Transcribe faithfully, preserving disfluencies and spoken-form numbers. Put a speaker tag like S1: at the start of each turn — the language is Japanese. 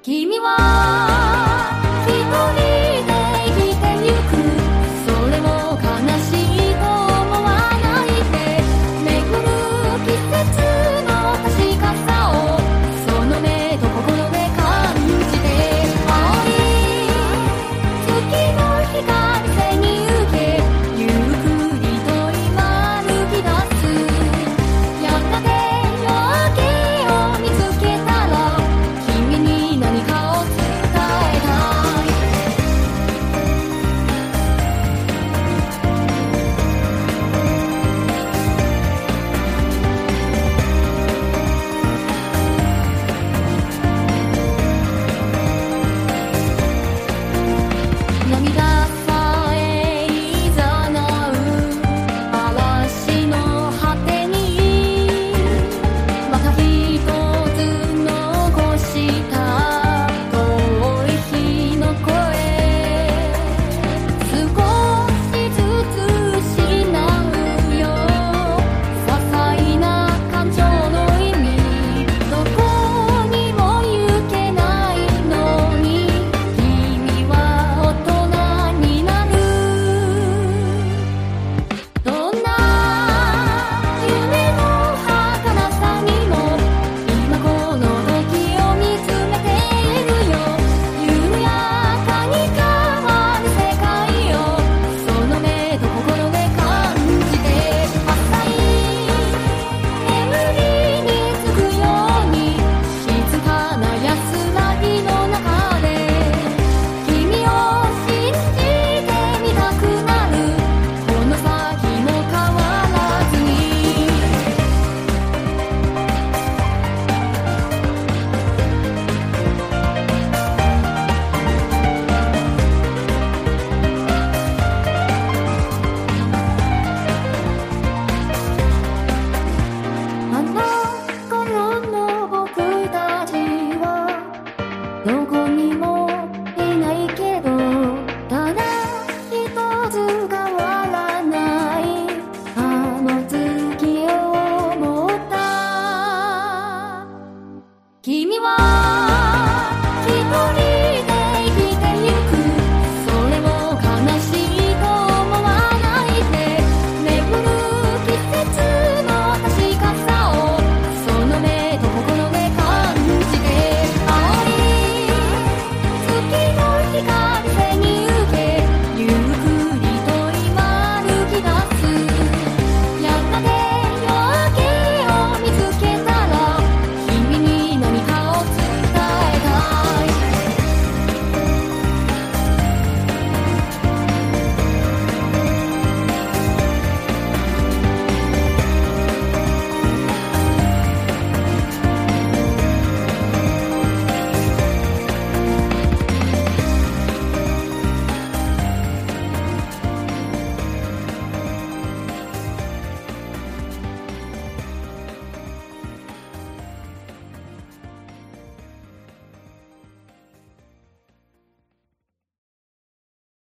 S1: 君は一人で生きてゆく、それも悲しいと思わないで、巡る季節の確かさをその目と心で感じて、青い月の光背に受け、ゆっくりと今抜き出す。やがて夜明けを見つけたら、君に何かを伝えたい。涙さえいざなう嵐の果てに、また一つ残した遠い日の声、少しずつ失うよ些細な感情の意味、どこにも行けないのに君は大人になる。どんな夢の儚さにも今この時を見つめているよ。緩やかに変わる世界をその目と心で感じて、浅い眠りにつくように静かな安らぎの中で君を信じてみたくなる。この先も変わらずに。あの頃の僕たちはどこにも